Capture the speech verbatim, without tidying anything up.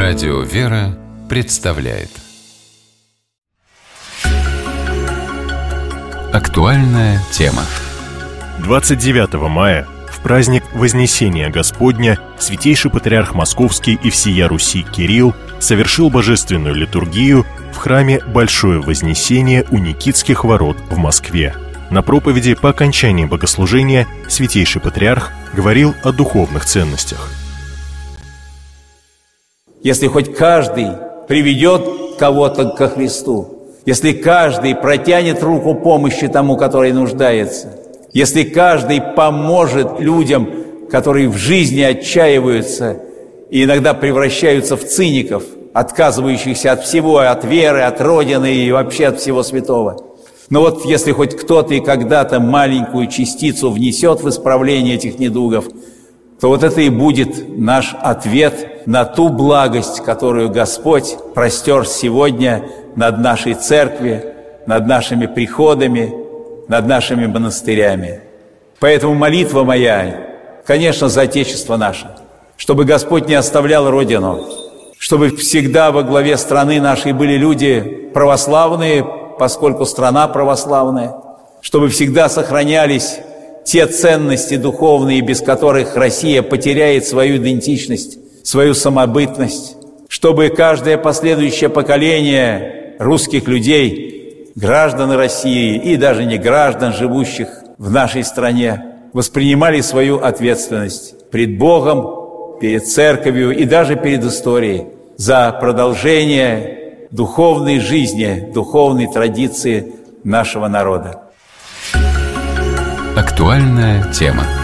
Радио «Вера» представляет актуальная тема. двадцать девятого мая, в праздник Вознесения Господня, Святейший Патриарх Московский и всея Руси Кирилл совершил божественную литургию в храме Большое Вознесение у Никитских ворот в Москве. На проповеди по окончании богослужения Святейший Патриарх говорил о духовных ценностях. Если хоть каждый приведет кого-то ко Христу, если каждый протянет руку помощи тому, который нуждается, если каждый поможет людям, которые в жизни отчаиваются и иногда превращаются в циников, отказывающихся от всего, от веры, от Родины и вообще от всего святого. Но вот если хоть кто-то и когда-то маленькую частицу внесет в исправление этих недугов, то вот это и будет наш ответ на ту благость, которую Господь простер сегодня над нашей церковью, над нашими приходами, над нашими монастырями. Поэтому молитва моя, конечно, за Отечество наше, чтобы Господь не оставлял Родину, чтобы всегда во главе страны нашей были люди православные, поскольку страна православная, чтобы всегда сохранялись те ценности духовные, без которых Россия потеряет свою идентичность, свою самобытность, чтобы каждое последующее поколение русских людей, граждан России и даже не граждан, живущих в нашей стране, воспринимали свою ответственность пред Богом, перед Церковью и даже перед историей за продолжение духовной жизни, духовной традиции нашего народа. Актуальная тема.